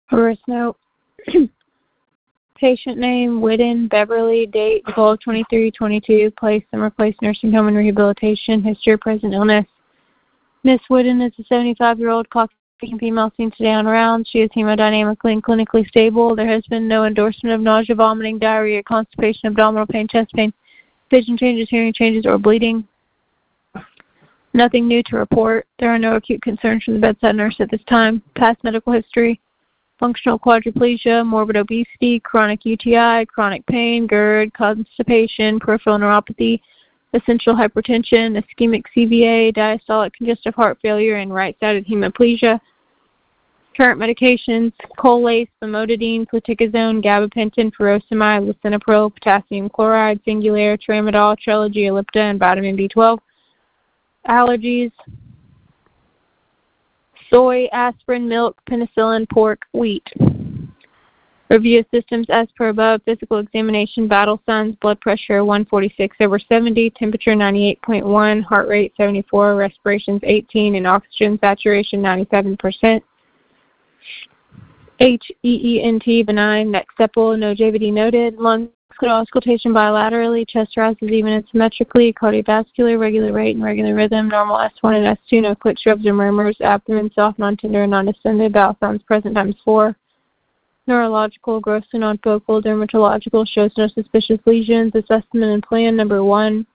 Birth note. Patient name, Whitten Beverly. Date, 12/23/22. Place, Summer Place Nursing Home and Rehabilitation. History of present illness. Miss Whitten is a 75-year-old Caucasian female seen today on rounds. She is hemodynamically and clinically stable. There has been no endorsement of nausea, vomiting, diarrhea, constipation, abdominal pain, chest pain, vision changes, hearing changes, or bleeding. Nothing new to report. There are no acute concerns from the bedside nurse at this time. Past medical history: functional quadriplegia, morbid obesity, chronic UTI, chronic pain, GERD, constipation, peripheral neuropathy, essential hypertension, ischemic CVA, diastolic congestive heart failure, and right-sided hemiplegia. Current medications: Colace, famotidine, fluticasone, gabapentin, furosemide, lisinopril, potassium chloride, Singulair, tramadol, Trelegy, Ellipta, and vitamin B12. Allergies: soy, aspirin, milk, penicillin, pork, wheat. Review of systems as per above: physical examination, vital signs, blood pressure 146/70, temperature 98.1, heart rate 74, respirations 18, and oxygen saturation 97%. HEENT benign, neck sepal, no JVD noted. Lungs auscultation bilaterally, chest rises even and symmetrically, cardiovascular, regular rate and regular rhythm, normal S1 and S2, no clicks, rubs, or murmurs, abdomen soft, non-tender, and non-distended, bowel sounds present ×4. Neurological, grossly non-focal, dermatological, shows no suspicious lesions. Assessment and plan: number 1.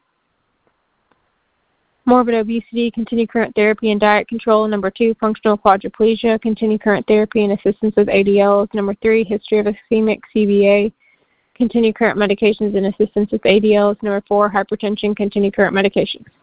Morbid obesity, continue current therapy and diet control. Number 2, functional quadriplegia, continue current therapy and assistance with ADLs. Number 3, history of ischemic CVA, continue current medications and assistance with ADLs. Number 4, hypertension, continue current medications.